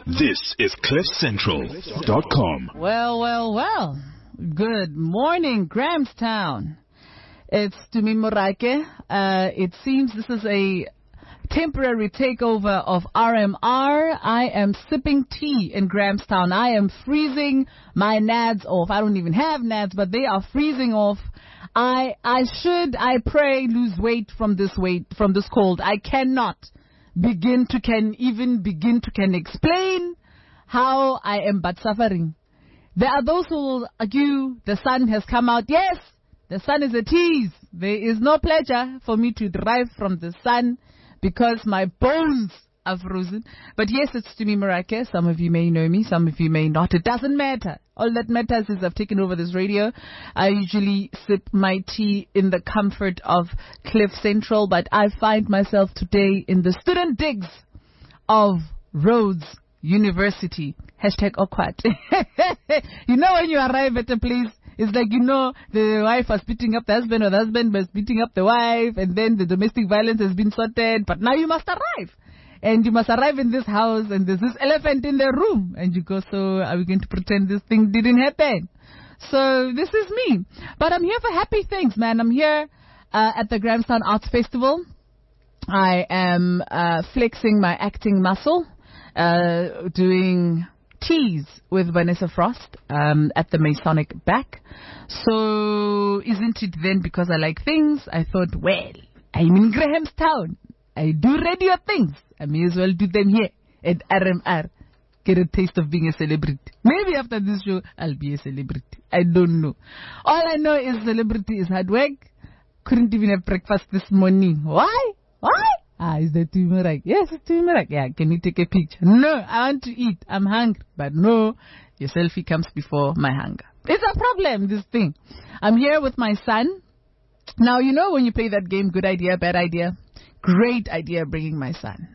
This is CliffCentral.com. Well. Good morning, Grahamstown. It's Tumi Morake. It seems this is a temporary takeover of RMR. I am sipping tea in Grahamstown. I am freezing my nads off. I don't even have nads, but they are freezing off. I pray, lose weight from this cold. I cannot begin to explain how I am but suffering. There are those who will argue the sun has come out. Yes, the sun is a tease. There is no pleasure for me to derive from the sun because my bones are frozen. But yes, it's Tumi Morake. Some of you may know me, some of you may not. It doesn't matter. All that matters is I've taken over this radio. I usually sip my tea in the comfort of Cliff Central, but I find myself today in the student digs of Rhodes University. #awkward. You know when you arrive at a place, it's like, the wife was beating up the husband or the husband was beating up the wife, and then the domestic violence has been sorted, but now you must arrive. And you must arrive in this house, and there's this elephant in the room. And you go, so are we going to pretend this thing didn't happen? So this is me. But I'm here for happy things, man. I'm here at the Grahamstown Arts Festival. I am flexing my acting muscle, doing teas with Vanessa Frost at the Masonic Back. So isn't it then because I like things? I thought, well, I'm in Grahamstown. I do radio things. I may as well do them here at RMR. Get a taste of being a celebrity. Maybe after this show, I'll be a celebrity. I don't know. All I know is celebrity is hard work. Couldn't even have breakfast this morning. Why? Is that Tumi Morake? Yes, it's Tumi Morake. Yeah, can we take a picture? No, I want to eat. I'm hungry. But no, your selfie comes before my hunger. It's a problem, this thing. I'm here with my son. Now, when you play that game, good idea, bad idea? Great idea bringing my son.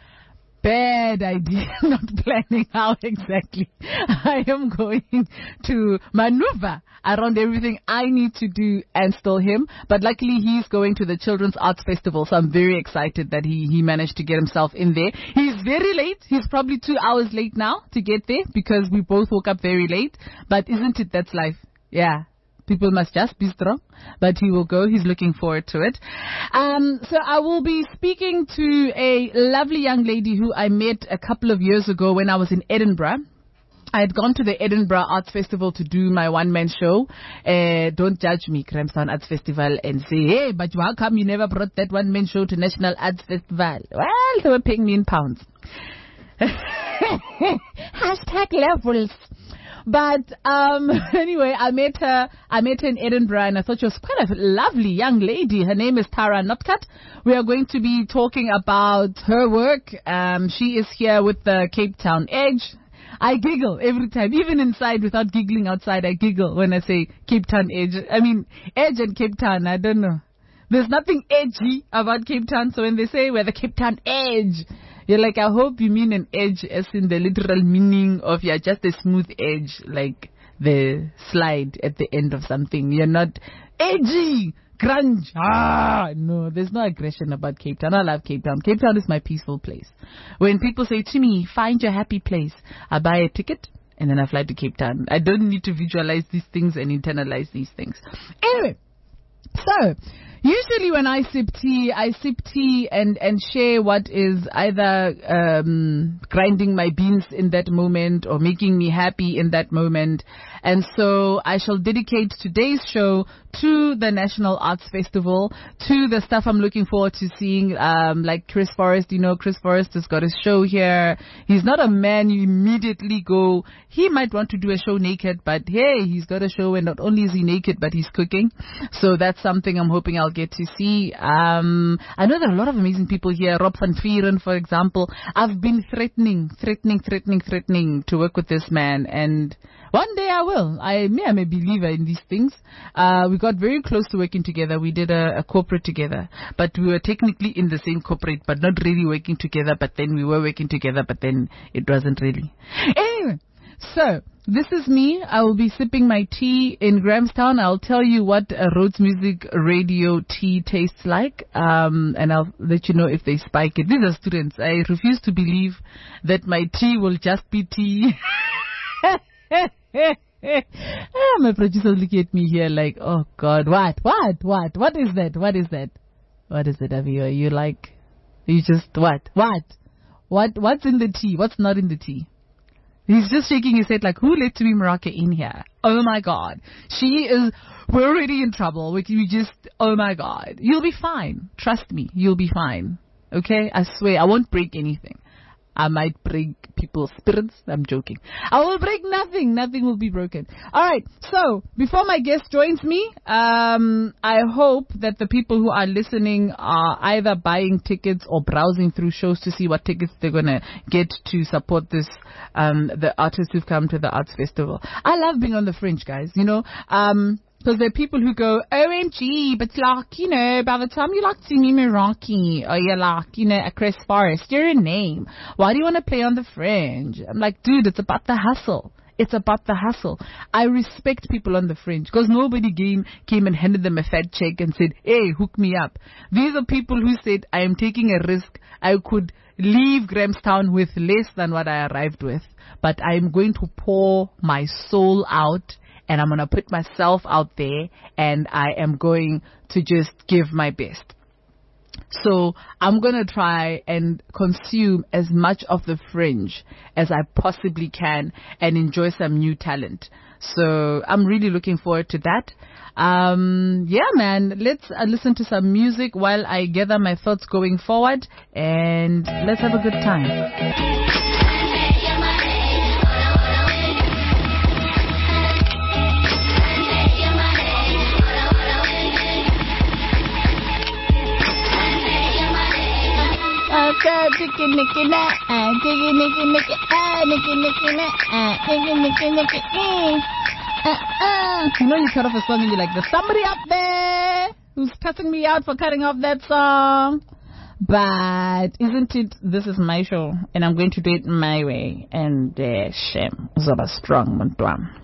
Bad idea not planning how exactly I am going to maneuver around everything I need to do and still him. But luckily he's going to the Children's Arts Festival, so I'm very excited that he managed to get himself in there. He's very late. He's probably 2 hours late now to get there because we both woke up very late. But isn't it, that's life? Yeah. People must just be strong, but he will go. He's looking forward to it. So I will be speaking to a lovely young lady who I met a couple of years ago when I was in Edinburgh. I had gone to the Edinburgh Arts Festival to do my one-man show. Don't judge me, Grahamstown Arts Festival, and say, hey, but how come you never brought that one-man show to National Arts Festival? Well, they were paying me in pounds. #levels. But anyway, I met her in Edinburgh, and I thought she was quite a lovely young lady. Her name is Tara Notcutt. We are going to be talking about her work. She is here with the Cape Town Edge. I giggle every time, even inside without giggling outside. I giggle when I say Cape Town Edge. I mean, Edge and Cape Town, I don't know. There's nothing edgy about Cape Town, so when they say we're the Cape Town Edge, you're like, I hope you mean an edge as in the literal meaning of just a smooth edge, like the slide at the end of something. You're not edgy, grunge. No, there's no aggression about Cape Town. I love Cape Town. Cape Town is my peaceful place. When people say to me, find your happy place, I buy a ticket and then I fly to Cape Town. I don't need to visualize these things and internalize these things. Anyway, so usually when I sip tea and share what is either grinding my beans in that moment or making me happy in that moment. And so I shall dedicate today's show to the National Arts Festival, to the stuff I'm looking forward to seeing, like Chris Forrest. Chris Forrest has got a show here. He's not a man you immediately go, he might want to do a show naked, but hey, he's got a show and not only is he naked, but he's cooking. So that's something I'm hoping I'll get to see. I know there are a lot of amazing people here. Rob van Vieren, for example. I've been threatening to work with this man, and one day I will. I'm a believer in these things. We got very close to working together. We did a corporate together, but we were technically in the same corporate, but not really working together. But then we were working together, but then it wasn't really. Anyway, So, this is me. I will be sipping my tea in Grahamstown. I'll tell you what a Rhodes Music Radio tea tastes like, and I'll let you know if they spike it. These are students. I refuse to believe that my tea will just be tea. My producer's looking at me here like, oh God, what is that? What is it, Avio? You just, what's in the tea? What's not in the tea? He's just shaking his head like, who let Tumi Moraka in here? Oh my God. We're already in trouble. Oh my God. You'll be fine. Trust me, you'll be fine. Okay? I swear, I won't break anything. I might break people's spirits. I'm joking. I will break nothing. Nothing will be broken. All right. So before my guest joins me, I hope that the people who are listening are either buying tickets or browsing through shows to see what tickets they're going to get to support this, the artists who've come to the Arts Festival. I love being on the fringe, guys. Because there are people who go, OMG, but by the time you Tumi Moraka or you're a Chris Forrest, you're a name. Why do you want to play on the fringe? I'm like, dude, it's about the hustle. It's about the hustle. I respect people on the fringe because nobody came and handed them a fat check and said, hey, hook me up. These are people who said, I am taking a risk. I could leave Grahamstown with less than what I arrived with, but I am going to pour my soul out. And I'm going to put myself out there and I am going to just give my best. So I'm going to try and consume as much of the fringe as I possibly can and enjoy some new talent. So I'm really looking forward to that. Yeah, man, let's listen to some music while I gather my thoughts going forward and let's have a good time. You cut off a song and you're like, there's somebody up there who's cussing me out for cutting off that song. But isn't it, this is my show and I'm going to do it my way. And shame, Zoba strong, Montwam.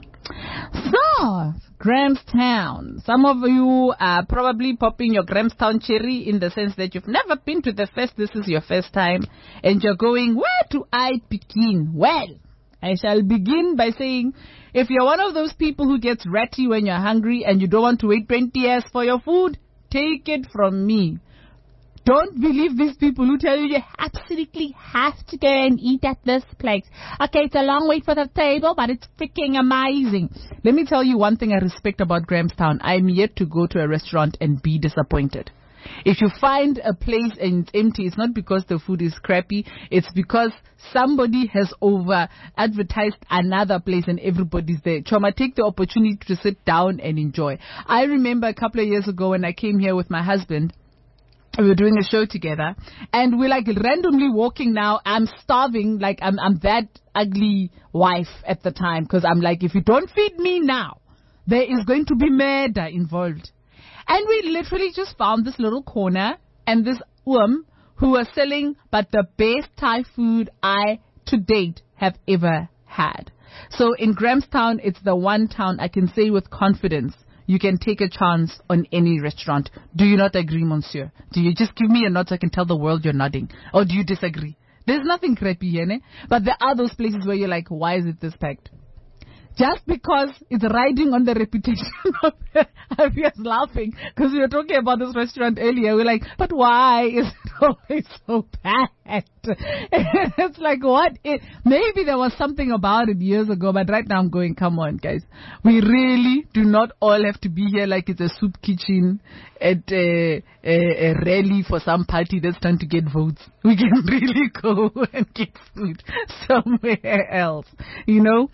So, Grahamstown. Some of you are probably popping your Grahamstown cherry in the sense that you've never been to the fest. This is your first time. And you're going, where do I begin? Well, I shall begin by saying, if you're one of those people who gets ratty when you're hungry and you don't want to wait 20 years for your food, take it from me. Don't believe these people who tell you absolutely have to go and eat at this place. Okay, it's a long wait for the table, but it's freaking amazing. Let me tell you one thing I respect about Grahamstown. I'm yet to go to a restaurant and be disappointed. If you find a place and it's empty, it's not because the food is crappy. It's because somebody has over-advertised another place and everybody's there. Choma, take the opportunity to sit down and enjoy. I remember a couple of years ago when I came here with my husband, we were doing a show together and we're like randomly walking now. I'm starving, like I'm that ugly wife at the time because I'm like, if you don't feed me now, there is going to be murder involved. And we literally just found this little corner and this who was selling but the best Thai food I to date have ever had. So in Grahamstown, it's the one town I can say with confidence you can take a chance on any restaurant. Do you not agree, monsieur? Do you just give me a nod so I can tell the world you're nodding? Or do you disagree? There's nothing crappy here, ne? But there are those places where you're like, why is it this packed? Just because it's riding on the reputation of I'm just laughing because we were talking about this restaurant earlier. We're like, but why is it always so packed? It's like, maybe there was something about it years ago, but right now I'm going, come on, guys. We really do not all have to be here like it's a soup kitchen at a rally for some party that's trying to get votes. We can really go and get food somewhere else, you know?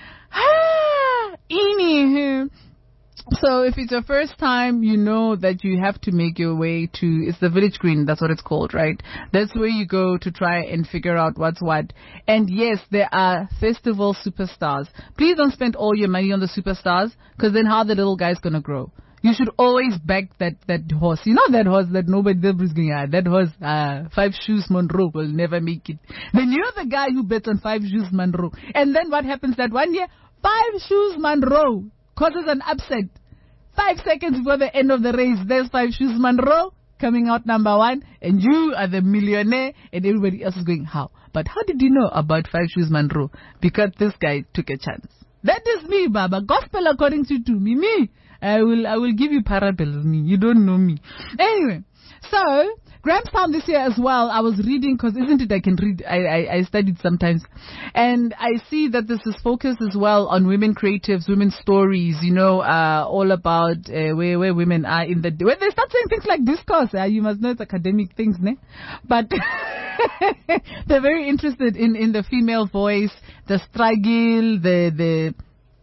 Anywho, so if it's your first time, you know that you have to make your way to, it's the Village Green, that's what it's called, right? That's where you go to try and figure out what's what. And yes, there are festival superstars. Please don't spend all your money on the superstars, because then how are the little guys going to grow? you should always back that horse. You know that horse that nobody's going, that horse, 5 Shoes Monroe will never make it. Then you're the guy who bets on 5 Shoes Monroe. And then what happens that one year? 5 Shoes Monroe causes an upset. 5 seconds before the end of the race, there's 5 Shoes Monroe coming out number 1, and you are the millionaire, and everybody else is going, how? But how did you know about 5 Shoes Monroe? Because this guy took a chance. That is me, Baba. Gospel according to me. I will give you parables, me. You don't know me. Anyway, so Grahamstown this year as well, I was reading, because isn't it I can read, I studied sometimes, and I see that this is focused as well on women creatives, women stories, all about where women are in the, when they start saying things like discourse, you must know it's academic things, ne? But they're very interested in the female voice, the struggle, the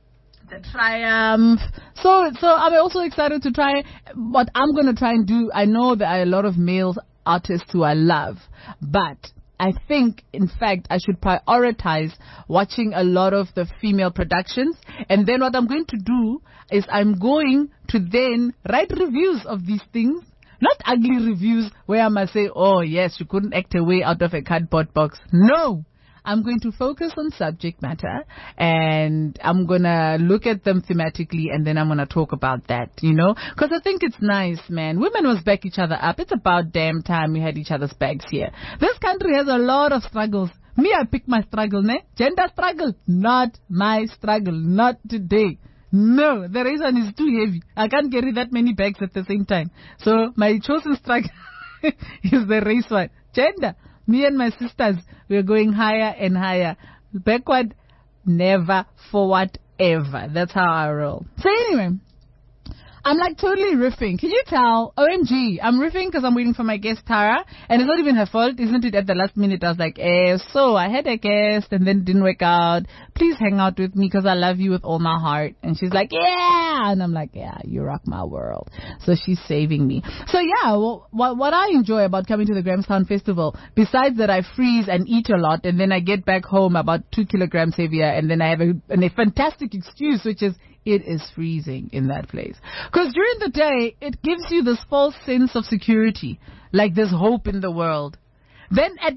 triumph. So I'm also excited to try what I'm going to try and do. I know there are a lot of male artists who I love, but I think, in fact, I should prioritize watching a lot of the female productions. And then what I'm going to do is I'm going to then write reviews of these things. Not ugly reviews where I must say, oh, yes, you couldn't act a way out of a cardboard box. No. I'm going to focus on subject matter, and I'm going to look at them thematically, and then I'm going to talk about that, because I think it's nice, man. Women must back each other up. It's about damn time we had each other's backs here. This country has a lot of struggles. Me, I pick my struggle, ne? Gender struggle, not my struggle, not today. No, the reason is too heavy. I can't carry that many bags at the same time. So my chosen struggle is the race one. Gender. Me and my sisters, we're going higher and higher. Backward, never. Forward, ever. That's how I roll. So anyway, I'm like totally riffing. Can you tell? OMG, I'm riffing because I'm waiting for my guest Tara, and it's not even her fault, isn't it? At the last minute, I was like, so I had a guest and then it didn't work out. Please hang out with me because I love you with all my heart. And she's like, yeah, and I'm like, yeah, you rock my world. So she's saving me. So yeah, well, what I enjoy about coming to the Grahamstown Festival, besides that I freeze and eat a lot, and then I get back home about 2 kilograms heavier, and then I have a fantastic excuse, which is it is freezing in that place. Because during the day, it gives you this false sense of security, like there's hope in the world. Then at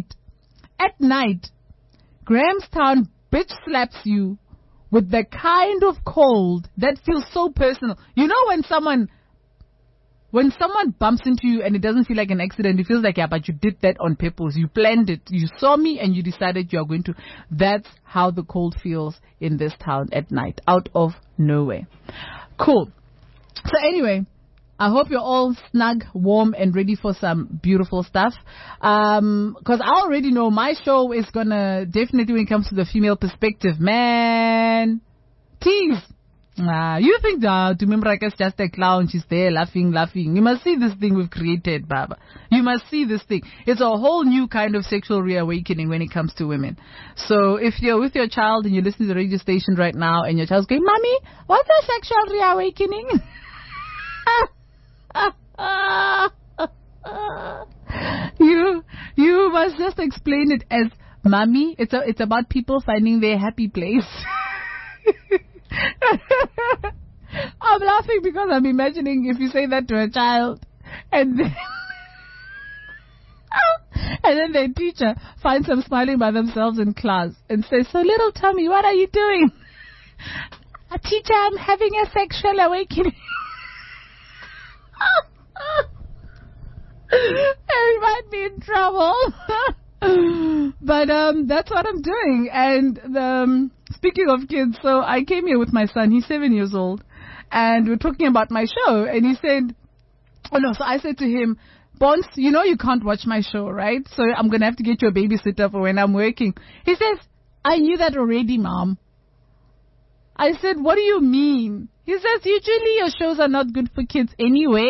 night, Grahamstown bitch slaps you with the kind of cold that feels so personal. You know when someone bumps into you and it doesn't feel like an accident, it feels like, yeah, but you did that on purpose. You planned it. You saw me and you decided you are going to. That's how the cold feels in this town at night, out of nowhere. Cool. So anyway, I hope you're all snug, warm, and ready for some beautiful stuff. Because I already know my show is going to, definitely when it comes to the female perspective, man, tease. You think Tumimraka is just a clown, she's there laughing. You must see this thing we've created, Baba. You must see this thing. It's a whole new kind of sexual reawakening when it comes to women. So if you're with your child and you're listening to the radio station right now and your child's going, Mommy, what's a sexual reawakening? You must just explain it as, Mommy, it's about people finding their happy place. I'm laughing because I'm imagining if you say that to a child and then their teacher finds them smiling by themselves in class and says, so little Tommy, what are you doing? Teacher, I'm having a sexual awakening. I might be in trouble. But that's what I'm doing. And speaking of kids, so I came here with my son. He's 7 years old. And we're talking about my show. And he said, so I said to him, Bonds, you know you can't watch my show, right? So I'm going to have to get you a babysitter for when I'm working. He says, I knew that already, Mom. I said, what do you mean? He says, usually your shows are not good for kids anyway.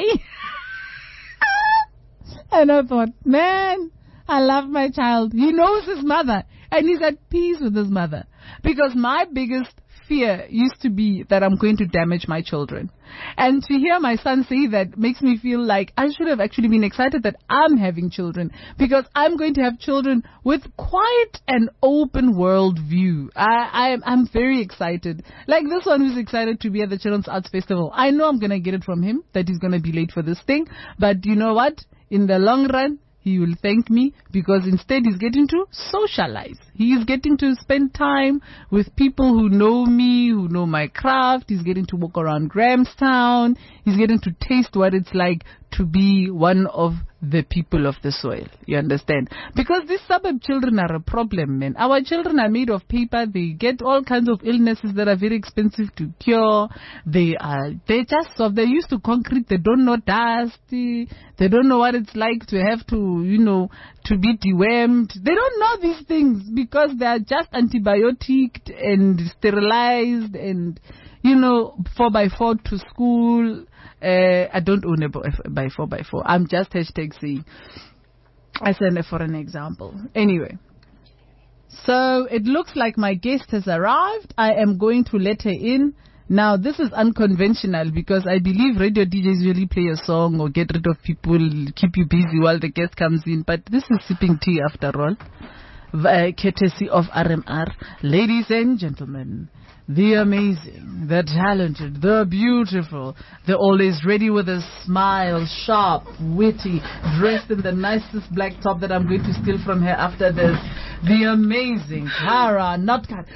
And I thought, man, I love my child. He knows his mother. And he's at peace with his mother. Because my biggest fear used to be that I'm going to damage my children. And to hear my son say that makes me feel like I should have actually been excited that I'm having children, because I'm going to have children with quite an open world view. I'm very excited. Like this one who's excited to be at the Children's Arts Festival. I know I'm going to get it from him that he's going to be late for this thing. But you know what? In the long run, he will thank me, because instead he's getting to socialize. He is getting to spend time with people who know me, who know my craft. He's getting to walk around Grahamstown. He's getting to taste what it's like to be one of the people of the soil. You understand? Because these suburb children are a problem, man. Our children are made of paper. They get all kinds of illnesses that are very expensive to cure. They just soft. They're used to concrete. They don't know dust. They don't know what it's like to have to, to be dewormed. They don't know these things because they are just antibioticed and sterilized and, 4x4 to school. I don't own a by 4x4. I'm just saying. I send it for an example. Anyway, so it looks like my guest has arrived. I am going to let her in. Now, this is unconventional because I believe radio DJs usually play a song or get rid of people, keep you busy while the guest comes in. But this is sipping tea after all. Courtesy of RMR. Ladies and gentlemen, the amazing, the talented, the beautiful, the always ready with a smile, sharp, witty, dressed in the nicest black top that I'm going to steal from her after this, the amazing Tara Notkat.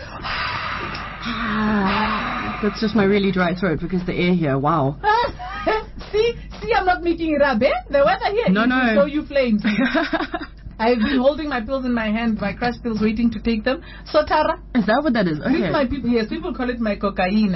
That's just my really dry throat because the air here, wow. See, I'm not making it up, eh? The weather here is show you flames. I've been holding my pills in my hand, my crush pills, waiting to take them. So, Tara. Is that what that is? Okay. Yes, people call it my cocaine.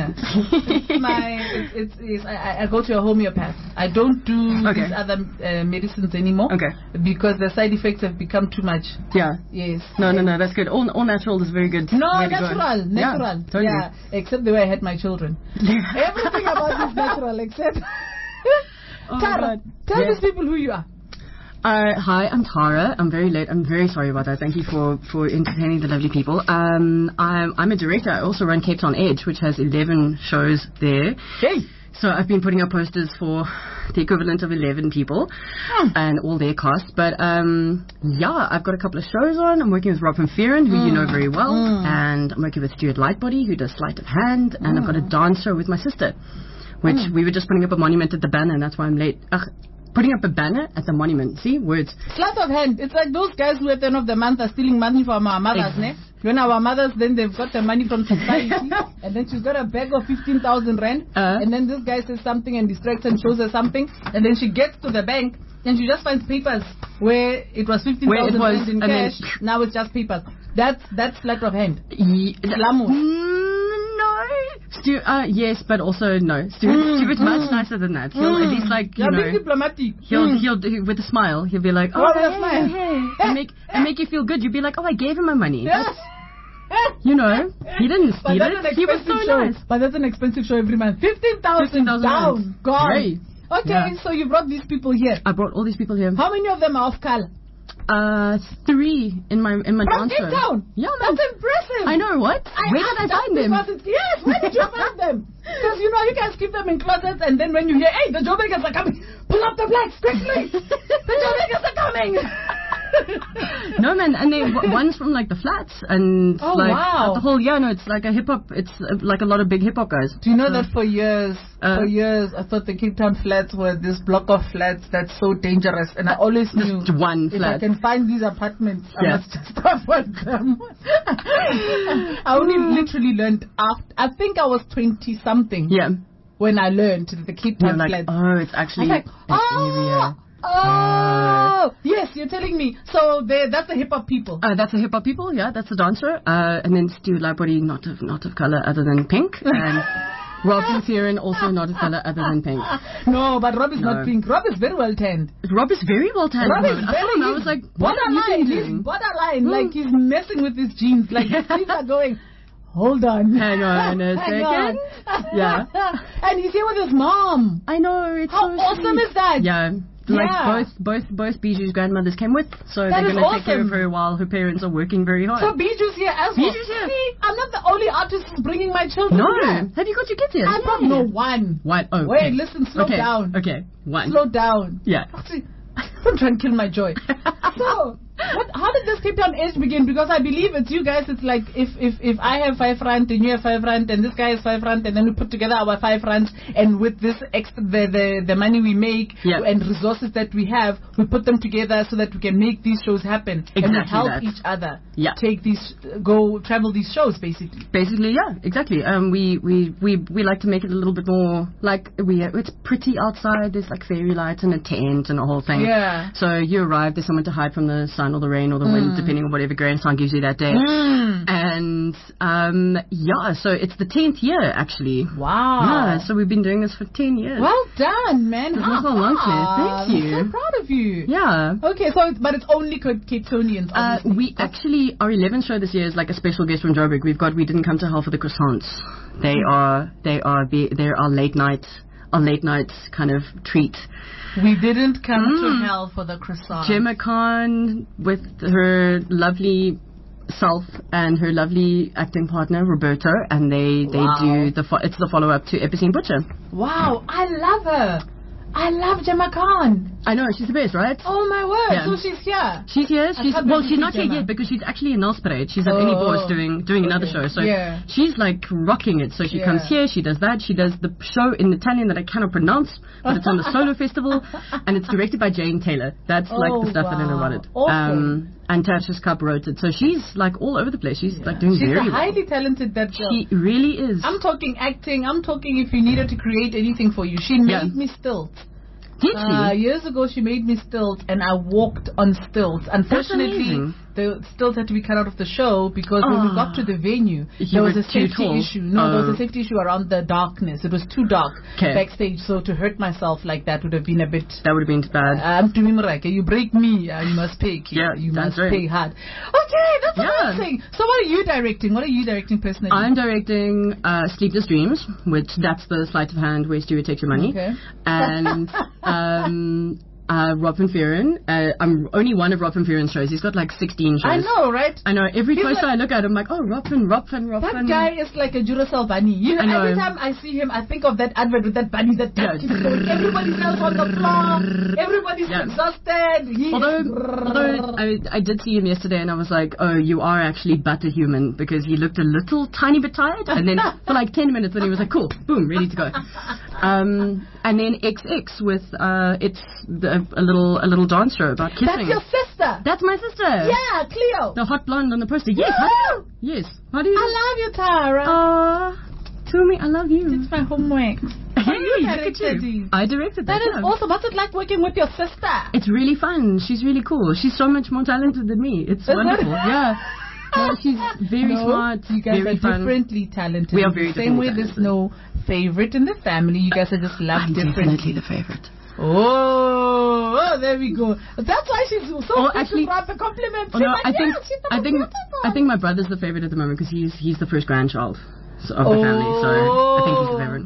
I go to a homeopath. I don't do these other medicines anymore. Okay. Because the side effects have become too much. Yeah. Yes. No, that's good. All natural is very good. No, natural. Yeah, totally. Yeah, except the way I had my children. Everything about is natural, except... Tara, tell these people who you are. Hi, I'm Tara. I'm very late. I'm very sorry about that. Thank you for entertaining the lovely people. I'm a director. I also run Cape Town Edge, which has 11 shows there. Hey. So I've been putting up posters for the equivalent of 11 people and all their casts. But I've got a couple of shows on. I'm working with Rob van Vieren, who you know very well, and I'm working with Stuart Lightbody, who does Sleight of Hand, and I've got a dance show with my sister, which we were just putting up a monument at the banner, and that's why I'm late. Putting up a banner at the monument. See? Words. Sleight of hand. It's like those guys who at the end of the month are stealing money from our mothers, ne? When our mothers, then they've got the money from society, and then she's got a bag of 15,000 rand, and then this guy says something and distracts and shows her something, and then she gets to the bank, and she just finds papers where it was 15,000 rand in cash, now it's just papers. That's sleight of hand. Yes, but also no. Stuart's much nicer than that. He'll at least being diplomatic. He'll with a smile. He'll be like, hey, and make you feel good. You'll be like, I gave him my money. Yes. He didn't steal it. He was so nice. But that's an expensive show every month. 15,000 down, gone. Hey. Okay, so you brought these people here. I brought all these people here. How many of them are of color? 3 in my dance show. Cape Town? Yeah, man. That's impressive. I know, what? Where did I find them? Yes, where did you find them? Because you guys keep them in closets, and then when you hear, hey, the Joburgers are coming, pull up the blacks quickly. The Joburgers are coming. No, man, and they one's from like the Flats and wow. The whole it's like a hip hop. It's like a lot of big hip hop guys. Do you know that for years I thought the Cape Town Flats were this block of flats that's so dangerous, and I always knew just one flat. If I can find these apartments, I must just avoid them. I only literally learned after, I think I was 20 something. Yeah. When I learned the Cape Town Flats. Oh, it's actually an area. Oh, yes, you're telling me. So that's the hip hop people. That's the hip hop people. Yeah, that's the dancer. And then Stuart Lightbody, not of color other than pink, and Rob van Vieren, also not of color other than pink. No, but Rob is not pink. Rob is very well tanned. Rob is very well tanned. Rob is I was like, what are you doing? He's borderline. Like he's messing with his jeans. Like his jeans are going. Hold on. Hang on a second. Yeah. And he's here with his mom. I know. It's How awesome is that? Yeah. Like both Biju's grandmothers came with, so they're going to take care of her while her parents are working very hard. So Biju's here as well. Biju's here. See, I'm not the only artist artist is bringing my children No. here. Have you got your kids here? I probably know one. One. Oh, Wait, okay. listen, slow Okay. down. Okay. One. Slow down. Yeah. Actually, don't try and kill my joy. So, how did this Cape Town Edge begin? Because I believe it's you guys. It's like if I have 5 rand and you have 5 rand and this guy has 5 rand and then we put together our 5 rand and with this extra the money we make and resources that we have, we put them together so that we can make these shows happen and we help each other take these travel these shows basically. Basically, yeah, exactly. We like to make it a little bit more like it's pretty outside. There's like fairy lights and a tent and a whole thing. Yeah. So you arrive, there's someone to hide from the sun or the rain or the wind, depending on whatever grandson gives you that day. And so it's the 10th year actually. Wow. Yeah, so we've been doing this for 10 years. Well done, man. Thank you. I'm so proud of you. Yeah. Okay, but it's only Cape Townians. We actually, our 11th show this year is like a special guest from Joburg. We didn't come to hell for the croissants. They're our late night kind of treat. We didn't come to hell for the croissant. Gemma Khan with her lovely self and her lovely acting partner Roberto, and they do it's the follow up to Epicene Butcher. Wow, I love her. I love Gemma Khan. I know, she's the best, right? Oh my word! Yeah. So she's here. She's here. She's not here yet because she's actually in Nelspruit. She's at Any Boss doing another show. So she's like rocking it. So she comes here. She does that. She does the show in Italian that I cannot pronounce, but it's on the Solo Festival, and it's directed by Jane Taylor. That's like the stuff that I know about it. Awesome. And Tasha's Cup wrote it. So she's like all over the place. She's like doing very well. She's a highly talented that girl. She really is. I'm talking acting. I'm talking if you needed to create anything for you. She made me stilts. Did she? Years ago, she made me stilts, and I walked on stilts. Unfortunately, the stilts had to be cut out of the show because when we got to the venue, there was a safety issue. No, there was a safety issue around the darkness. It was too dark backstage, so to hurt myself like that would have been a bit... That would have been bad. You break me, you must pay. You must pay hard. Okay, that's amazing. So what are you directing? What are you directing personally? I'm directing Sleepless Dreams, which that's the sleight of hand where Stuart takes your money. Okay. And... Rob van Vuuren. I'm only one of Rob van Vuuren's shows. He's got like 16 shows. I know, right? I know. Every poster I look at, I'm like, oh, Rob van. That guy is like a Duracell bunny. You know, every time I see him, I think of that advert with that bunny that everybody else on the floor. Everybody's exhausted. Although I did see him yesterday, and I was like, oh, you are actually but a human, because he looked a little tiny bit tired, and then for like 10 minutes, then he was like, cool, boom, ready to go. And then XX with a little dance show about kissing. That's your sister. That's my sister. Yeah, Cleo. The hot blonde on the poster. Yes. Yes. How do you? I love you, Tara. Tumi, I love you. It's my homework. Hey, look at you. I directed that. That is awesome. What's it like working with your sister? It's really fun. She's really cool. She's so much more talented than me. It's wonderful. Yeah. No, she's very smart. You guys very are differently talented. We are very same way there's no favorite in the family. You guys are just loved differently. Definitely the favorite. Oh, there we go. That's why she's so actually brought the compliment. I think my brother's the favorite at the moment because he's the first grandchild of the family, so I think he's the favorite.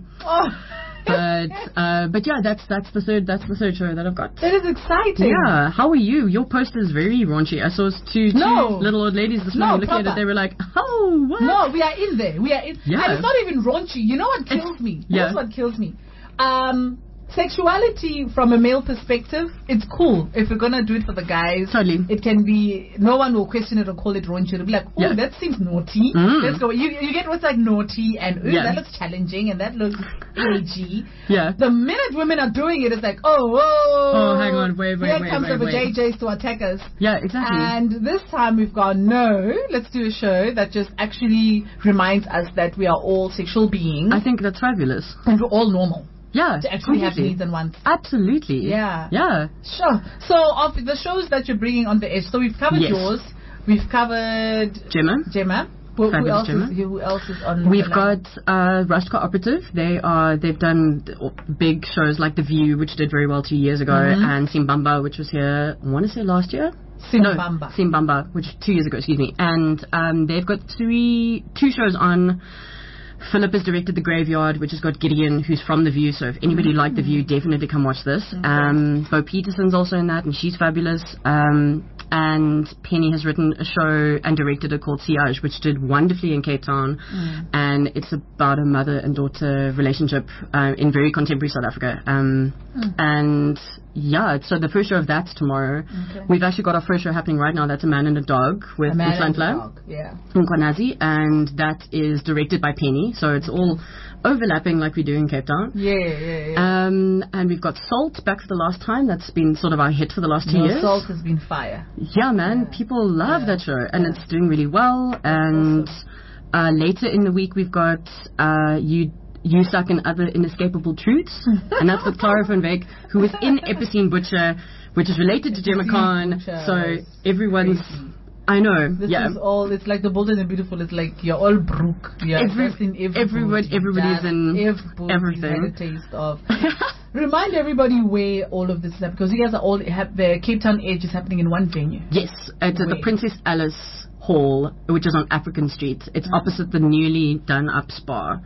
But yeah, that's the third show that I've got. That is exciting. Yeah. How are you? Your poster is very raunchy. I saw two little old ladies this morning looking at it. They were like, oh, what? No, we are in there. We are in. Yeah. And it's not even raunchy. You know what kills me? That's what kills me. Sexuality from a male perspective, it's cool. If we're gonna do it for the guys, totally. It can be, no one will question it or call it raunchy. It'll be like, oh, that seems naughty. Let's go. You get what's like naughty and that looks challenging and that looks edgy. Yeah. The minute women are doing it, it's like, oh, hang on, wait. Here comes the JJs to attack us. Yeah, exactly. And this time we've gone, no, let's do a show that just actually reminds us that we are all sexual beings. I think that's fabulous. And we're all normal. Yeah, to actually have needs and wants. Absolutely. Yeah. Yeah. Sure. So of the shows that you're bringing on the edge, so we've covered yours. We've covered Gemma. Who else is on? We've got Rust Cooperative. They've done big shows like The View, which did very well 2 years ago, and Simbamba, which was here, I want to say last year. Simbamba, which 2 years ago, excuse me. And they've got two shows on. Philip has directed The Graveyard, which has got Gideon, who's from The View, so if anybody liked The View, definitely come watch this. Bo Peterson's also in that, and she's fabulous. and Penny has written a show and directed it called Siage, which did wonderfully in Cape Town, and it's about a mother and daughter relationship in very contemporary South Africa. And yeah, so the first show of that's tomorrow. Okay. We've actually got our first show happening right now. That's A Man and a Dog with Nhlanhla in Kwanazi, and that is directed by Penny. So it's all overlapping like we do in Cape Town. And we've got Salt back for the last time. That's been sort of our hit for the last 2 years. Salt has been fire. Yeah, man. People love that show, and it's doing really well. And later in the week, we've got You Suck and Other Inescapable Truths, and that's with Clara van Wyk, who was in Epicene Butcher, which is related to Gemma Khan. So everyone's... I know. This is all. It's like The Bold and the Beautiful. It's like you're all brook. You're everybody's in everything. Had a taste of. Remind everybody where all of this is at, because you guys are all the Cape Town Edge is happening in one venue. Yes, it's at the Princess Alice Hall, which is on African Street. It's opposite the newly done up spa.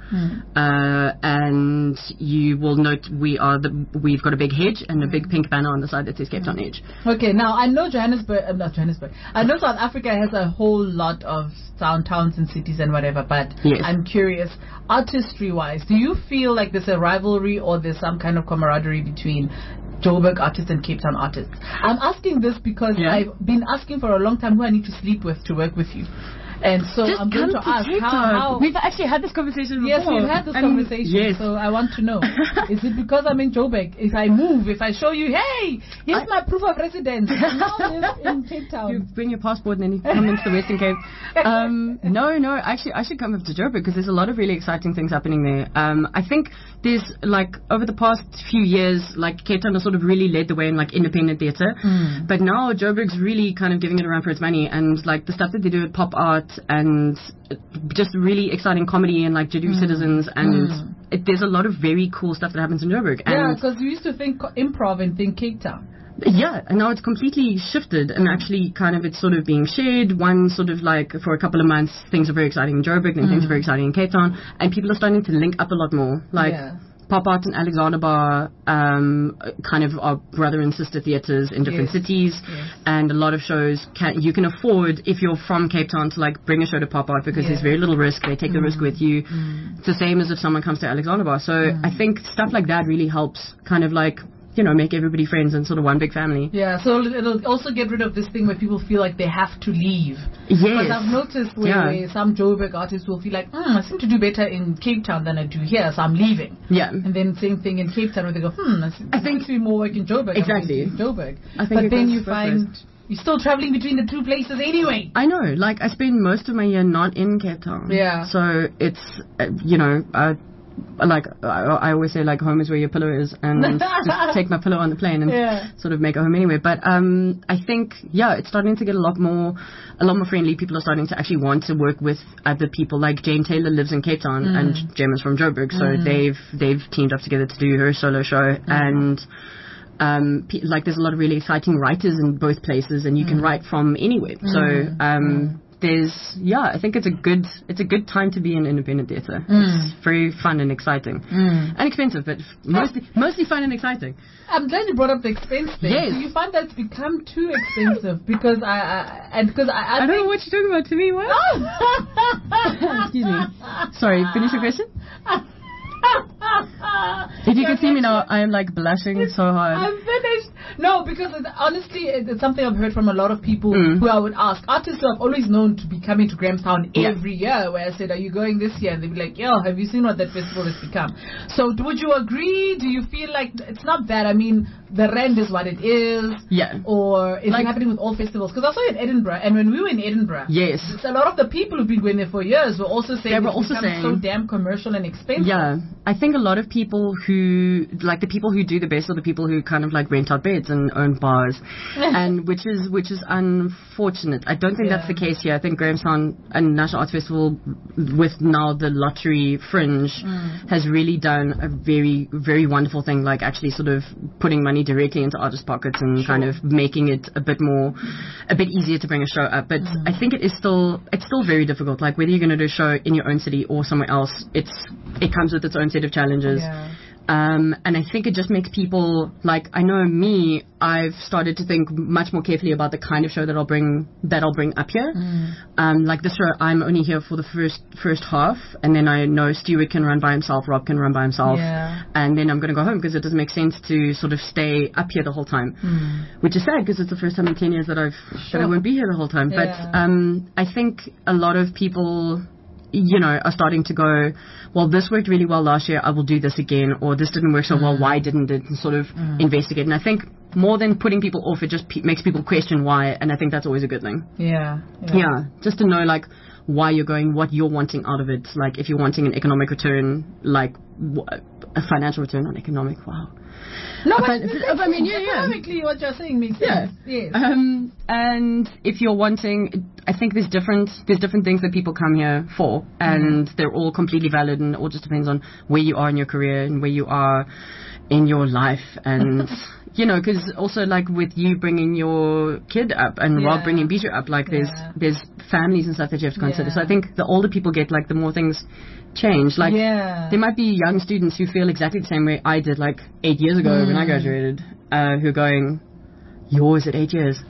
And you will note we've got a big hedge and a big pink banner on the side that says Cape Town Edge. Okay, now I know not Johannesburg. I know South Africa has a whole lot of towns and cities and whatever, but I'm curious, artistry-wise, do you feel like there's a rivalry or there's some kind of camaraderie between Joburg artists and Cape Town artists? I'm asking this because I've been asking for a long time who I need to sleep with to work with you. And so I'm going to ask how... We've actually had this conversation before. Yes, we've had this conversation. Yes. So I want to know. Is it because I'm in Joburg? If I move, if I show you, hey, here's my proof of residence. I now live in Cape Town. You bring your passport and then you come into the Western Cape. No. Actually, I should come up to Joburg because there's a lot of really exciting things happening there. I think there's, like, over the past few years, like, Cape Town has sort of really led the way in, like, independent theatre. But now Joburg's really kind of giving it a run for its money. And, like, the stuff that they do at Pop Art and just really exciting comedy and like Jadu Citizens and there's a lot of very cool stuff that happens in Joburg. Yeah, because we used to think improv and think Cape Town. Yeah, and now it's completely shifted and actually kind of it's sort of being shared. One sort of like for a couple of months things are very exciting in Joburg and things are very exciting in Cape Town, and people are starting to link up a lot more. Like Pop Art and Alexander Bar kind of are brother and sister theatres in different cities, and a lot of shows you can afford if you're from Cape Town to like bring a show to Pop Art because there's very little risk. They take the risk with you. It's the same as if someone comes to Alexander Bar. So I think stuff like that really helps kind of like, you know, make everybody friends and sort of one big family. Yeah, so it'll also get rid of this thing where people feel like they have to leave. Yes. Because I've noticed where some Joburg artists will feel like, I seem to do better in Cape Town than I do here, so I'm leaving. Yeah. And then same thing in Cape Town where they go, I think to be more work in Joburg. Exactly. In Joburg. But then you find you're still traveling between the two places anyway. I know. Like, I spend most of my year not in Cape Town. Yeah. So it's, like I always say, like, home is where your pillow is, and just take my pillow on the plane and sort of make a home anyway. But I think it's starting to get a lot more friendly. People are starting to actually want to work with other people. Like Jane Taylor lives in Cape Town and Jem is from Joburg, so they've teamed up together to do her solo show and. Like there's a lot of really exciting writers in both places, and you can write from anywhere. So I think it's a good time to be in independent theatre. It's very fun and exciting and expensive, but mostly fun and exciting. I'm glad you brought up the expense thing. Yes. Do you find that it's become too expensive? Because I don't know what you're talking about. To me, what? Excuse me. Sorry. Finish your question. If you can see me now, I am like blushing so hard. I'm finished. No, because honestly, it's something I've heard from a lot of people who I would ask. Artists who I've always known to be coming to Grahamstown every year, where I said, are you going this year? And they'd be like, have you seen what that festival has become? So would you agree? Do you feel like it's not that? I mean, the rent is what it is. Yeah. Or is it happening with all festivals? Because I saw it in Edinburgh, and when we were in Edinburgh, a lot of the people who've been going there for years were also saying it's become so damn commercial and expensive. Yeah. I think a lot of people who, like the people who do the best are the people who kind of like rent out beds and own bars, and which is unfortunate. I don't think that's the case here. I think Grahamstown and National Arts Festival, with now the Lottery Fringe, has really done a very, very wonderful thing, like actually sort of putting money directly into artists' pockets and kind of making it a bit easier to bring a show up. But I think it's still very difficult. Like whether you're going to do a show in your own city or somewhere else, it comes with its own set of challenges. And I think it just makes people, like, I know me, I've started to think much more carefully about the kind of show that I'll bring up here. Like this show, I'm only here for the first half, and then I know Stuart can run by himself, Rob can run by himself, and then I'm going to go home because it doesn't make sense to sort of stay up here the whole time, which is sad because it's the first time in 10 years that I won't be here the whole time. But I think a lot of people, are starting to go, well, this worked really well last year, I will do this again, or this didn't work so well, why didn't it, and sort of investigate. And I think more than putting people off, it just makes people question why, and I think that's always a good thing. Yeah, just to know, like, why you're going, what you're wanting out of it. Like, if you're wanting an economic return, like, a financial return on economic, wow. No, but I mean, economically, what you're saying makes sense. Yes. And if you're wanting, I think there's different things that people come here for, and they're all completely valid, and it all just depends on where you are in your career and where you are in your life, and because also, like, with you bringing your kid up and Rob bringing Bijou up, like, there's families and stuff that you have to consider. So I think the older people get, like, the more things change. Like, there might be young students who feel exactly the same way I did, like, 8 years ago when I graduated, who are going, yours at 8 years.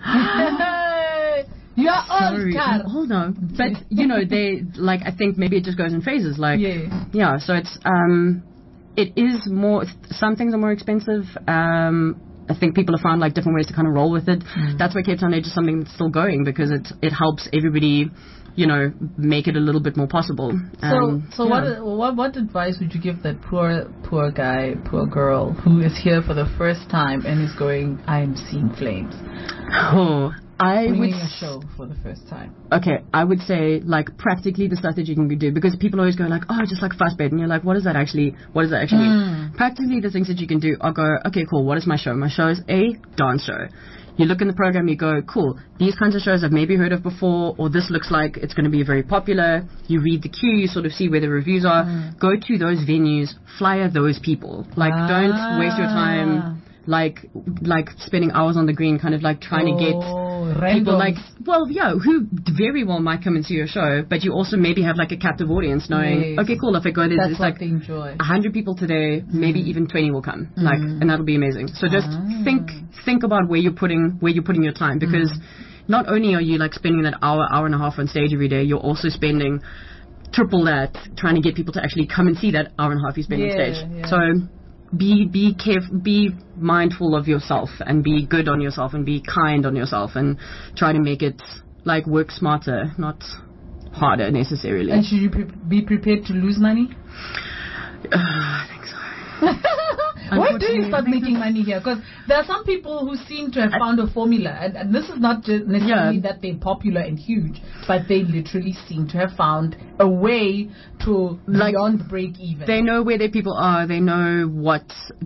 You're old, Carl. Oh, no. But, they, like, I think maybe it just goes in phases. Like, so it's, it is more, some things are more expensive. I think people have found, like, different ways to kind of roll with it. That's why Cape Town Age is something that's still going, because it helps everybody, make it a little bit more possible. So what advice would you give that poor guy, poor girl who is here for the first time and is going, I'm seeing flames? Bringing a show for the first time. Okay, I would say, like, practically the stuff that you can do, because people always go, like, oh, just like fast bed, and you're like, what does that actually mean? Practically the things that you can do are go, okay, cool, what is my show? My show is a dance show. You look in the program, you go, cool, these kinds of shows I've maybe heard of before, or this looks like it's going to be very popular. You read the queue, you sort of see where the reviews are. Go to those venues, flyer those people. Like, don't waste your time, like spending hours on the green, kind of like trying to get people, like, who very well might come and see your show, but you also maybe have, like, a captive audience knowing, okay, cool, if I go there's like 100 people today, maybe even 20 will come, like, and that'll be amazing. So just think about where you're putting your time, because not only are you, like, spending that hour and a half on stage every day, you're also spending triple that trying to get people to actually come and see that hour and a half you spend on stage. So be careful, be mindful of yourself, and be good on yourself, and be kind on yourself, and try to make it, like, work smarter, not harder necessarily. And should you be prepared to lose money? I think so. Why do you start making money here? Because there are some people who seem to have found a formula, and this is not just necessarily that they're popular and huge, but they literally seem to have found a way to, like, beyond break even. They know where their people are. They know what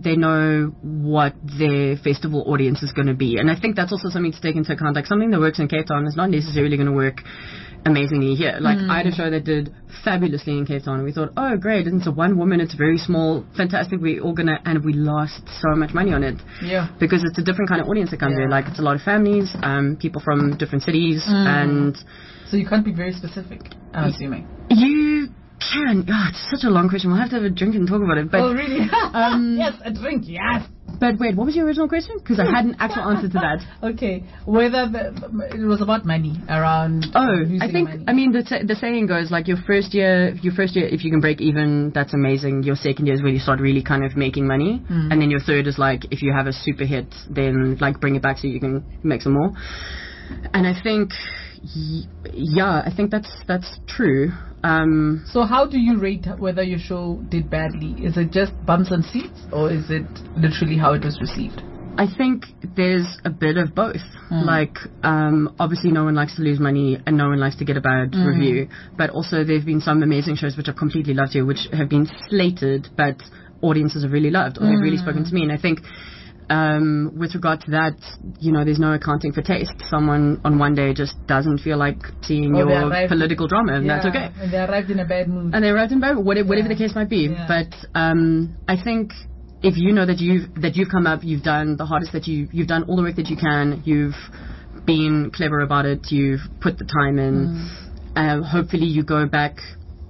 their festival audience is going to be, and I think that's also something to take into account. Like, something that works in Cape Town is not necessarily going to work amazingly here. Like, I had a show that did fabulously in Cape Town, and we thought, oh, great, and it's a one woman, it's very small, fantastic, we're all gonna, and we lost so much money on it. Because it's a different kind of audience that comes there. Like, it's a lot of families, people from different cities, and so you can't be very specific, I'm assuming. You can. It's such a long question. We'll have to have a drink and talk about it. But, oh, really? Yes, a drink, yes. But wait, what was your original question? Because I had an actual answer to that. Okay, whether it was about money, around I think money. I mean the saying goes, like, your first year if you can break even, that's amazing. Your second year is where you start really kind of making money, and then your third is, like, if you have a super hit, then, like, bring it back so you can make some more. And I think I think that's true. So how do you rate whether your show did badly? Is it just bumps on seats, or is it literally how it was received? I think there's a bit of both. Like, obviously no one likes to lose money, and no one likes to get a bad review, but also there have been some amazing shows which I've completely loved here, which have been slated, but audiences have really loved, or they've really spoken to me. And I think with regard to that, there's no accounting for taste. Someone on one day just doesn't feel like seeing your political drama, and that's okay. And they arrived in a bad mood. Whatever the case might be. But I think if you know that you've come up, you've done the hardest that you've done all the work that you can, you've been clever about it, you've put the time in, hopefully you go back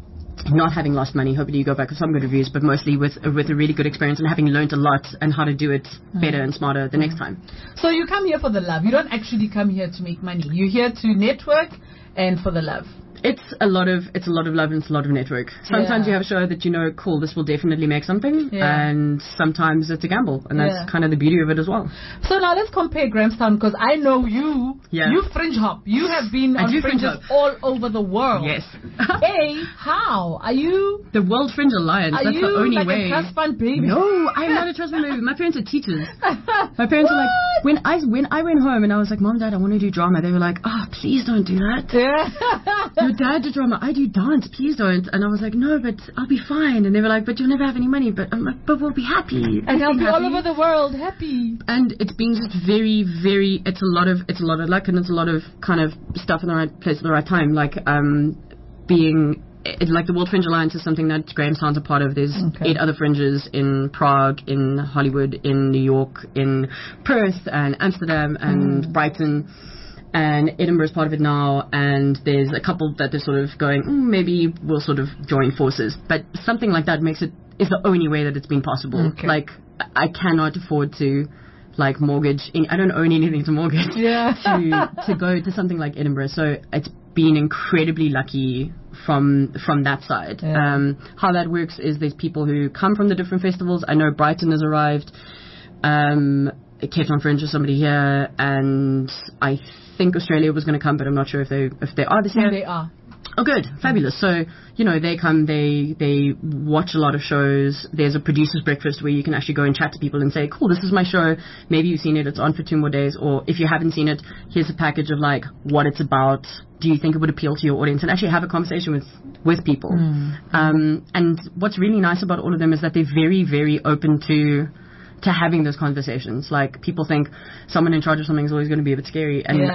not having lost money. Hopefully you go back with some good reviews, but mostly with a really good experience and having learned a lot and how to do it better and smarter the next time. So you come here for the love. You don't actually come here to make money. You're here to network and for the love. It's a lot of love and it's a lot of network. Sometimes you have a show that you know, cool, this will definitely make something, and sometimes it's a gamble, and that's kind of the beauty of it as well. So now let's compare Grahamstown, because I know you. You fringe hop. You have been on fringes all over the world. Yes. How are you? The World Fringe Alliance. That's the only like way. A trust fund baby? No, I'm not a trust fund baby. My parents are teachers. My parents are like, when I went home and I was like, Mom, Dad, I want to do drama. They were like, please don't do that. Your dad did drama, I do dance, please don't. And I was like, no, but I'll be fine. And they were like, but you'll never have any money. But I'm like, but we'll be happy. And I'll be all over the world happy. And it's been just very, very, it's a lot of luck, and it's a lot of kind of stuff in the right place at the right time. Like like the World Fringe Alliance is something that Grahamstown's a part of. There's 8 other fringes in Prague, in Hollywood, in New York, in Perth, and Amsterdam, and Brighton. And Edinburgh's part of it now, and there's a couple that they're sort of going, maybe we'll sort of join forces. But something like that is the only way that it's been possible. Like, I cannot afford to, like, mortgage. I don't own anything to mortgage to go to something like Edinburgh. So it's been incredibly lucky from that side. How that works is there's people who come from the different festivals. I know Brighton has arrived. Cape Town Fringe or somebody here, and I think Australia was going to come, but I'm not sure if they are this year. They are. Oh, good. Fabulous. So, you know, they come, they watch a lot of shows. There's a producer's breakfast where you can actually go and chat to people and say, cool, this is my show. Maybe you've seen it. It's on for 2 more days. Or if you haven't seen it, here's a package of, like, what it's about. Do you think it would appeal to your audience? And actually have a conversation with people. And what's really nice about all of them is that they're very, very open to having those conversations. Like, people think someone in charge of something is always going to be a bit scary, and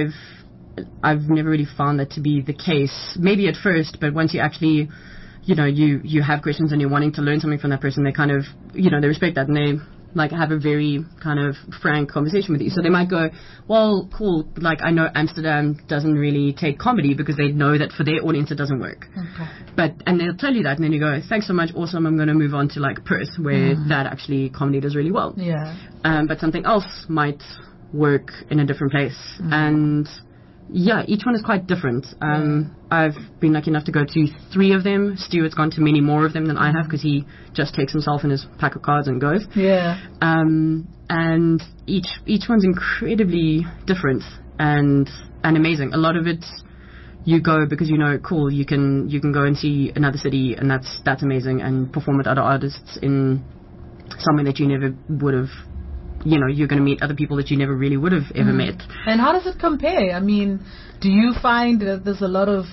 I've never really found that to be the case. Maybe at first, but once you actually, you know, you have questions and you're wanting to learn something from that person, they kind of, you know, they respect that, and they like have a very kind of frank conversation with you. So they might go, well, cool, like, I know Amsterdam doesn't really take comedy because they know that for their audience it doesn't work. And they'll tell you that, and then you go, thanks so much, awesome, I'm going to move on to, like, Perth, where that actually comedy does really well. But something else might work in a different place. And each one is quite different. I've been lucky enough to go to 3 of them. Stuart's gone to many more of them than I have, because he just takes himself and his pack of cards and goes. And each one's incredibly different and amazing. A lot of it, you go because you know, cool, you can go and see another city, and that's amazing, and perform with other artists in somewhere that you never would have. You know, you're going to meet other people that you never really would have ever met. And how does it compare? I mean, do you find that there's a lot of,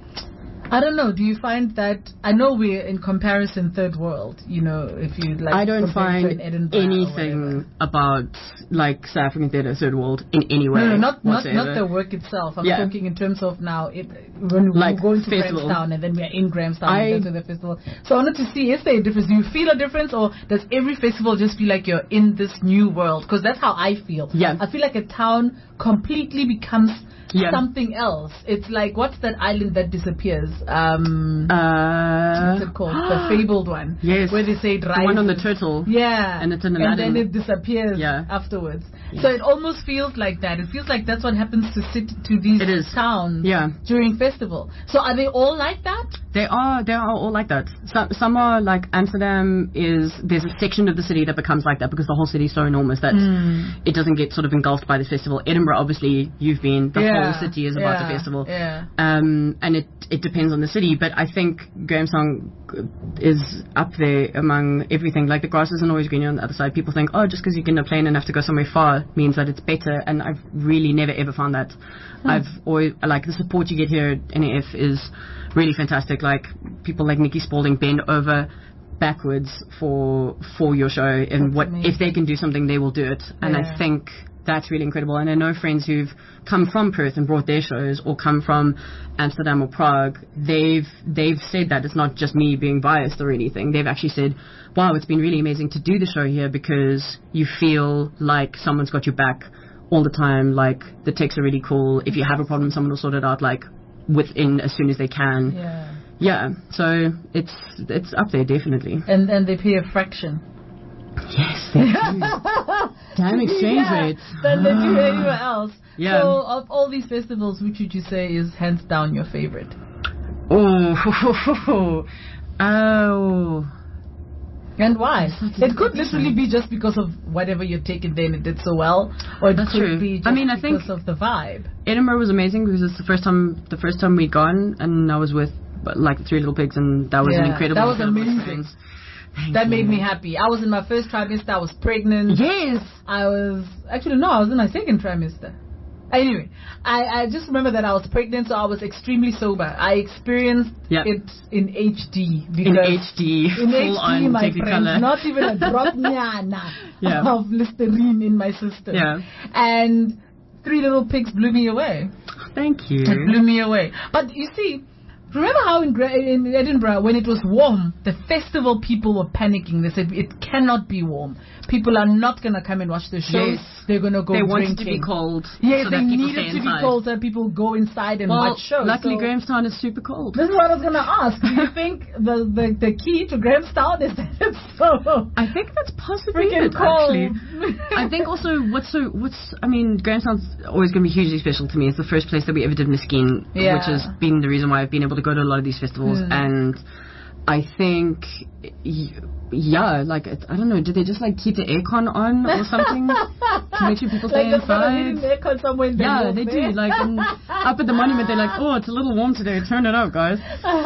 I don't know, do you find that, I know we're in comparison third world, you know, if you like. I don't find anything about, like, South African theatre third world in any way. No, not the work itself. I'm talking in terms of now, when we go into Grahamstown and then we're in Grahamstown and go to the festival. So I wanted to see, is there a difference? Do you feel a difference, or does every festival just feel like you're in this new world? Because that's how I feel. I feel like a town completely becomes something else. It's like, what's that island that disappears? What's it called? The fabled one. Yes. Where they say it rises. The one on the turtle. And it's in the and then it disappears afterwards. So it almost feels like that. It feels like that's what happens to these towns during festival. So are they all like that? They are all like that. Some are like Amsterdam there's a section of the city that becomes like that because the whole city is so enormous that it doesn't get sort of engulfed by the festival. Edinburgh, obviously, you've been, the whole city is about the festival. And it depends on the city, but I think Grahamstown is up there among everything. Like, the grass isn't always greener on the other side. People think, just because you get in a plane and have to go somewhere far means that it's better, and I've really never ever found that. I've always, like, the support you get here at NAF is really fantastic. Like, people like Nikki Spalding bend over backwards for your show, and if they can do something, they will do it. And I think that's really incredible. And I know friends who've come from Perth and brought their shows, or come from Amsterdam or Prague. They've said that it's not just me being biased or anything. They've actually said, wow, it's been really amazing to do the show here because you feel like someone's got your back all the time. Like, the techs are really cool. If you have a problem, someone will sort it out, like, within as soon as they can. Yeah, so it's up there definitely. And they pay a fraction. Yes, they do. Damn exchange rates. Than they do anywhere else. Yeah. So of all these festivals, which would you say is hands down your favorite? Oh. And why? It could literally be just because of whatever you're taking there and it did so well, or it That's could true. be just I think because of the vibe. Edinburgh was amazing because it's the first time we'd gone, and I was with like the Three Little Pigs, and that was an incredible. That was incredible amazing. experience. That made me happy. I was in my first trimester. I was pregnant. Yes. I was in my second trimester. Anyway, I just remember that I was pregnant, so I was extremely sober. I experienced it in HD. In HD, full on my friends, Technicolor. not even a drop of Listerine in my system. Yeah. And Three Little Pigs blew me away. Thank you. It blew me away. But you see, remember how in Edinburgh, when it was warm, the festival people were panicking. They said, it cannot be warm. People are not going to come and watch the shows. Yes. They're going to go drinking. They want it to be cold. Yes, so they that people needed stay to be inside. cold so that people go inside and watch shows. Luckily, so Grahamstown is super cold. this is what I was going to ask. Do you think the key to Grahamstown is that it's so I think that's possibly freaking it, cold? actually. I think also Grahamstown's always going to be hugely special to me. It's the first place that we ever did Miskeen, which has been the reason why I've been able to go to a lot of these festivals. And I think, I don't know, did they just keep the aircon on or something to make sure people stay inside? Like aircon somewhere in the north, they do. And up at the monument, they're like, oh, it's a little warm today. Turn it up, guys.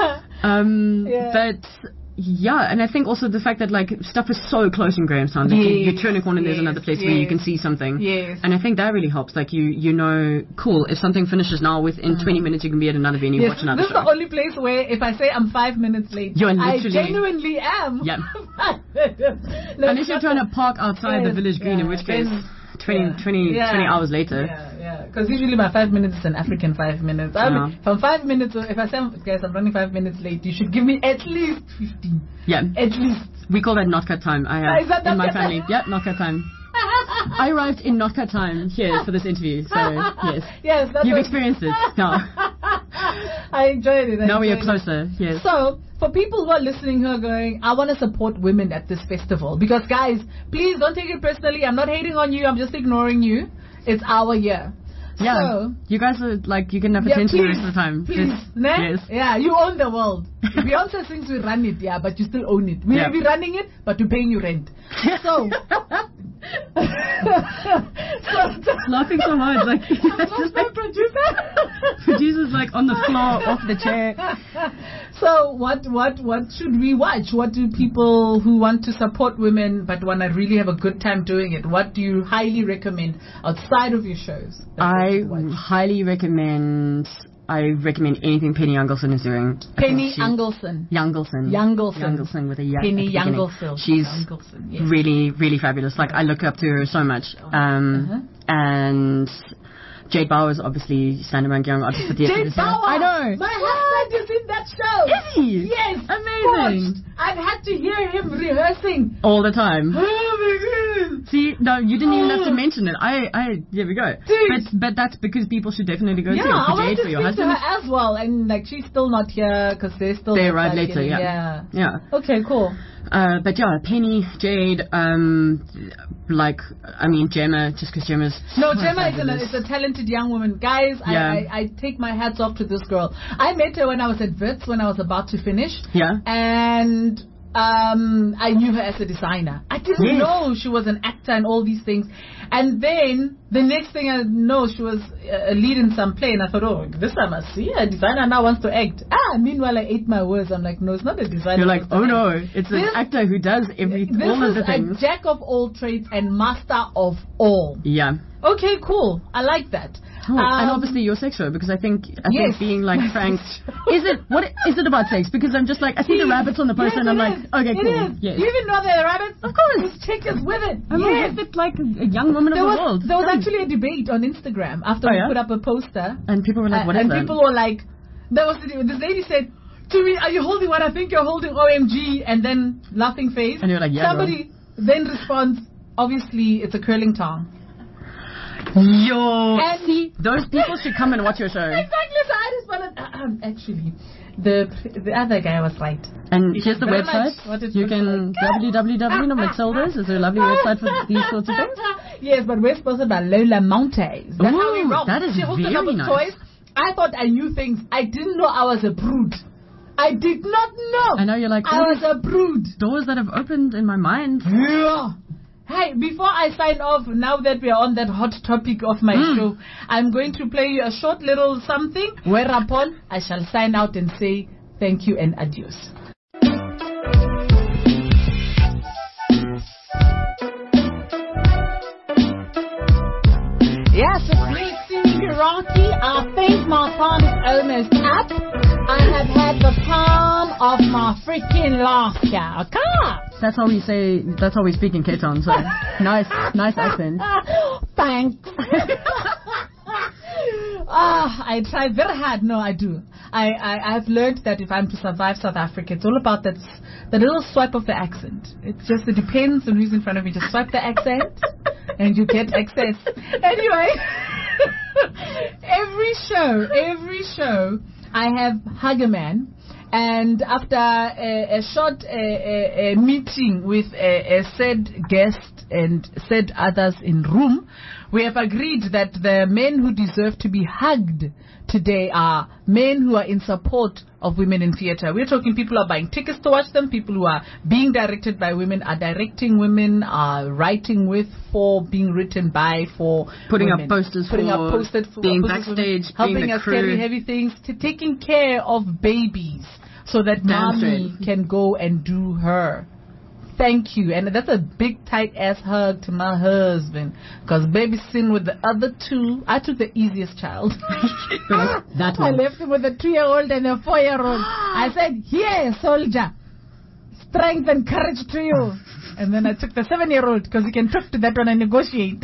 But yeah, and I think also the fact that stuff is so close in Grahamstown. You turn a corner and there's another place where you can see something. Yes. And I think that really helps. You know, cool, if something finishes now, within 20 minutes you can be at another venue, watch another show. This is the only place where if I say I'm 5 minutes late, you're literally, I genuinely am. Yeah. Unless you're trying to park outside the village green, in which case 20 hours later. Yeah. Because usually my 5 minutes is an African 5 minutes. From 5 minutes, if I say, guys, I'm running 5 minutes late, you should give me at least 15. Yeah. At least. We call that not cut time. Is that in my family. Yeah, not cut time. I arrived in not cut time here for this interview, so yes. Yes, that's You've experienced it. No. I enjoyed it. Now we are closer. Yes. So, for people who are listening who are going, I want to support women at this festival. Because, guys, please don't take it personally. I'm not hating on you. I'm just ignoring you. It's our year. Yeah. So, you guys are you get enough attention the rest of the time. Please. Yes. Yeah, you own the world. Beyonce thinks we run it, but you still own it. We may be running it, but we're paying you rent. So. Laughing so hard. Who's my producer? Producer's on the floor, off the chair. So what should we watch? What do people who want to support women but want to really have a good time doing it, what do you highly recommend outside of your shows? I highly recommend anything Penny Youngleson is doing. Penny Youngleson with a yak. Penny Youngleson. She's really, really fabulous. I look up to her so much. And Jade Bauer is obviously standing around young artist for the Jade Bauer! I know. My husband is in that show. Is he? Yes. Amazing. Watched. I've had to hear him rehearsing. All the time. Oh my goodness. See, no, you didn't even have to mention it. There we go. Dude. But that's because people should definitely go see it. I For want Jade, to for your speak to husband. her as well. And she's still not here because they're still... They arrive later, yeah. Okay, cool. But yeah, Penny, Jade, Gemma, just because Gemma's... No, Gemma is a talented young woman. Guys, I take my hats off to this girl. I met her when I was at Wits, when I was about to finish. Yeah. And I knew her as a designer. I didn't know she was an actor and all these things. And then the next thing I know, she was a lead in some play, and I thought, oh, this I must see. A designer now wants to act. Meanwhile, I ate my words. I'm like, no, it's not a designer. You're like, oh no, it's an actor who does all of the things. This is a jack of all trades and master of all. Yeah. Okay, cool. I like that. Cool. And obviously your sex show, because I think being frank, is it about sex? Because I'm just I see the rabbits on the poster and I'm like, okay, cool. Yes. You even know they're rabbits? Of course. This chick is with it. I'm a young woman of the world. There was actually a debate on Instagram after we put up a poster. And people were like, what is that? And people were like, this lady said, to me, are you holding what I think you're holding, OMG? And then laughing face. And you're like, yeah. Somebody then responds, obviously it's a curling tongue. And see, those people should come and watch your show. Exactly. So I responded, actually, The other guy was right. And here's the Very website. much what it You looks can like. www.Matildas is a lovely website for these sorts of things. Yes, but we're sponsored by Lola Montes. That's how we Ooh, roll. that is She hooked us very up with nice. toys. I thought I knew things. I didn't know I was a brood. I did not know. I know you're like, I all was these a brood. doors that have opened in my mind. Yeah. Hey, before I sign off, now that we are on that hot topic of my show, I'm going to play you a short little something, whereupon I shall sign out and say thank you and adios. Yes, it's me, Sue Rocky. I think my time is almost up. I have had the time of my freaking life, yeah. Okay. That's how we say. That's how we speak in Cape Town. So nice accent. Thanks. I try very hard. No, I do. I've learned that if I'm to survive South Africa, it's all about that little swipe of the accent. It depends on who's in front of me. Just swipe the accent, and you get access. Anyway, every show, I have Hug a Man. And after a short meeting with a said guest and said others in room, we have agreed that the men who deserve to be hugged today are men who are in support of women in theatre. We're talking people who are buying tickets to watch them, people who are being directed by women, are directing women, are writing with, for, being written by, for Putting women. up posters Putting for, up posters for being posters for women, backstage, helping being the us crew. carry heavy things, to taking care of babies so that Damn mommy straight. can go and do her. Thank you. And that's a big tight ass hug to my husband, because babysitting with the other two, I took the easiest child. That I one. left him with a 2-year-old and a 4-year-old. I said, here, soldier, strength and courage to you. And then I took the 7-year-old, because you can talk to that one and negotiate.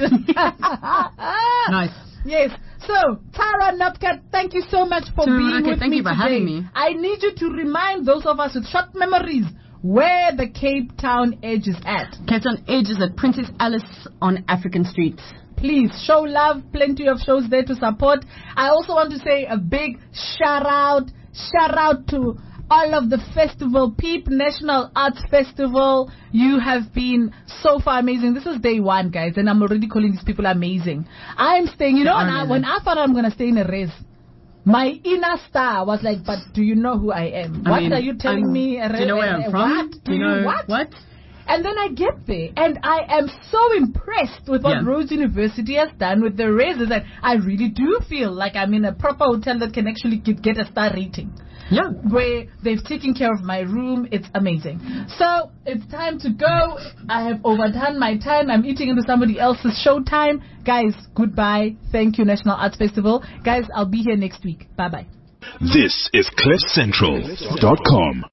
Nice. Yes. So, Tara Nopkat, thank you so much for being with thank me you for today. having me. I need you to remind those of us with short memories where the Cape Town Edge is at. Cape Town Edge is at Princess Alice on African Street. Please show love. Plenty of shows there to support. I also want to say a big shout out to all of the festival, PEEP National Arts Festival. You have been so far amazing. This is day one, guys, and I'm already calling these people amazing. I'm staying, when I thought I'm going to stay in a race, my inner star was like, but do you know who I am? What are you telling me? Do you know where I'm from? What? Do you know what? And then I get there, and I am so impressed with what Rhodes University has done with the raises, that I really do feel like I'm in a proper hotel that can actually get a star rating. Yeah. Where they've taken care of my room. It's amazing. So it's time to go. I have overdone my time. I'm eating into somebody else's show time. Guys, goodbye. Thank you, National Arts Festival. Guys, I'll be here next week. Bye-bye. This is CliffCentral.com.